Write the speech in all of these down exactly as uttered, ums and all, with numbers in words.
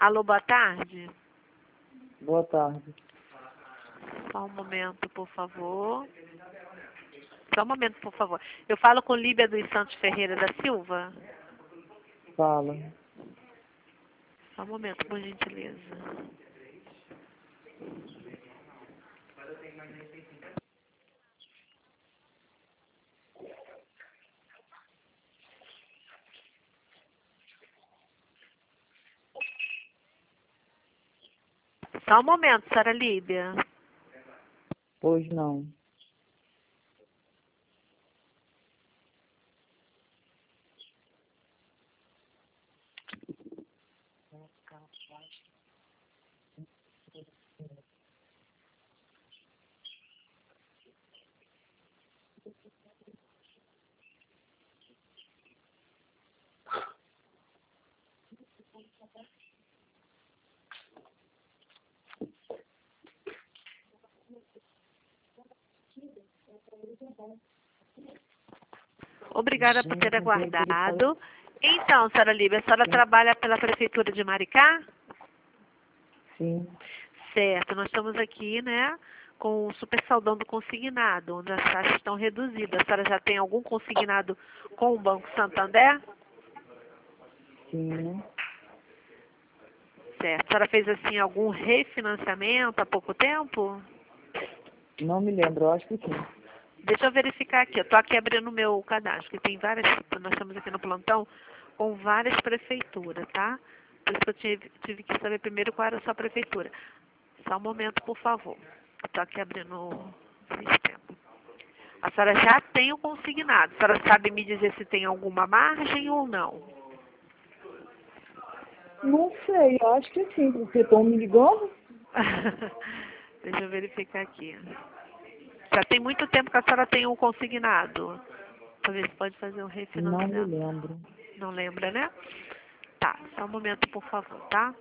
Alô, boa tarde. Boa tarde. Só um momento, por favor. Só um momento, por favor. Eu falo com Líbia dos Santos Ferreira da Silva? Fala. Só um momento, por gentileza. Só um momento, senhora Líbia. Pois não. Obrigada por ter aguardado. Então, senhora Líbia, a senhora trabalha pela Prefeitura de Maricá? Sim. Certo, nós estamos aqui, né, com o super saldão do consignado, onde as taxas estão reduzidas. A senhora já tem algum consignado com o Banco Santander? Sim. Certo. A senhora fez, assim, algum refinanciamento há pouco tempo? Não me lembro, eu acho que sim. Deixa eu verificar aqui. Eu estou aqui abrindo o meu cadastro, que tem várias, nós estamos aqui no plantão com várias prefeituras, tá? Por isso que eu tive, tive que saber primeiro qual era a sua prefeitura. Só um momento, por favor. Estou aqui abrindo o sistema. A senhora já tem o consignado. A senhora sabe me dizer se tem alguma margem ou não? Não sei, eu acho que sim, porque estão me ligando. Deixa eu verificar aqui. Já tem muito tempo que a senhora tem o consignado. Para ver se pode fazer um Não me refinanciamento. lembro. Não lembra, né? Tá, só um momento, por favor, tá?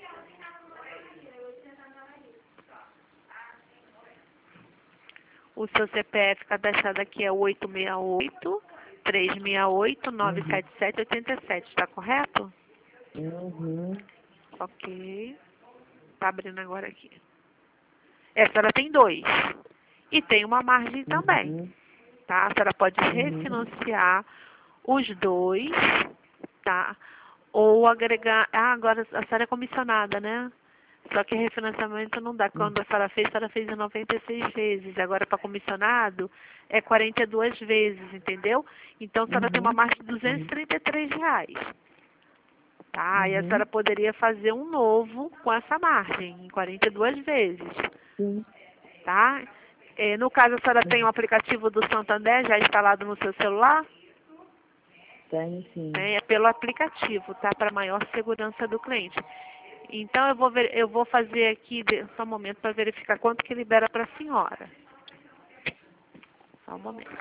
O seu C P F cadastrado aqui é oito seis oito, três seis oito, nove sete sete, oito sete, tá correto? Uhum. Ok. Tá abrindo agora aqui. Essa senhora tem dois. E tem uma margem também, Uhum. tá? A senhora pode Uhum. refinanciar os dois, tá? Ou agregar... Ah, agora a senhora é comissionada, né? Só que refinanciamento não dá. Quando a senhora fez, a senhora fez em noventa e seis vezes. Agora, para comissionado, é quarenta e duas vezes, entendeu? Então, a senhora tem uma Uhum. margem de duzentos e trinta e três reais. Tá? E a senhora Uhum. poderia fazer um novo com essa margem, em quarenta e duas vezes. Sim. Tá? É, no caso, a senhora tem o aplicativo do Santander já instalado no seu celular? Tem sim. É, é pelo aplicativo, tá? Para maior segurança do cliente. Então, eu vou, ver, eu vou fazer aqui, de- só um momento, para verificar quanto que libera para a senhora. Só um momento.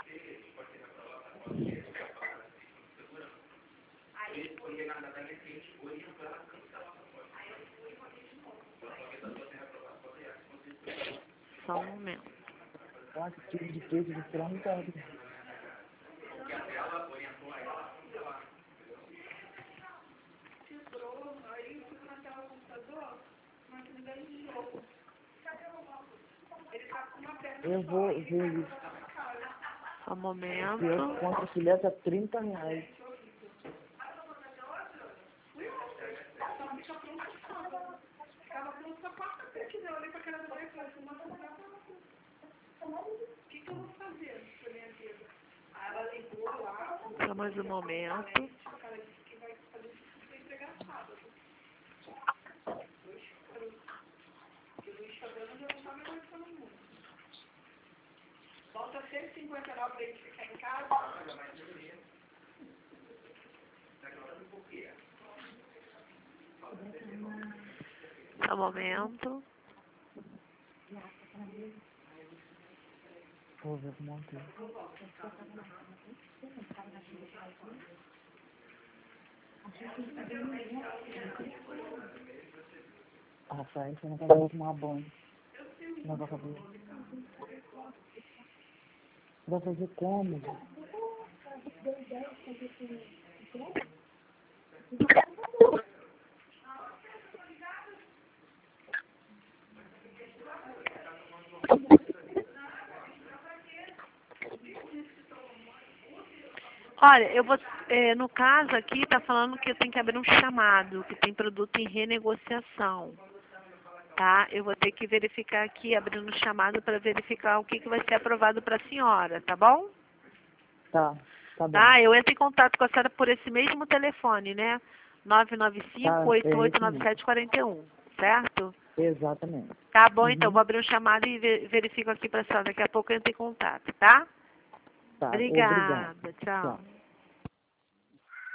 Só um momento. Quatro tipos de preço de frango, tá? Eu vou ver isso. Só um Eu momento. compro filé a trinta reais. Só mais um momento. Só um momento. Vou ver como é que é. Rafael, você não vai tomar banho. Não vai fazer. Vai fazer como? Olha, eu vou, é, no caso aqui, tá falando que eu tenho que abrir um chamado, que tem produto em renegociação, tá? Eu vou ter que verificar aqui, abrindo um chamado para verificar o que, que vai ser aprovado para a senhora, tá bom? Tá, tá bom. Tá, eu entro em contato com a senhora por esse mesmo telefone, né? nove nove cinco, Tá, oito é oito esse nove mesmo. sete quatro um, certo? Exatamente. Tá bom, então, Uhum. vou abrir um chamado e ve- verifico aqui para a senhora. Daqui a pouco eu entro em contato, tá? Tá, obrigado. Obrigada, tchau. Tchau.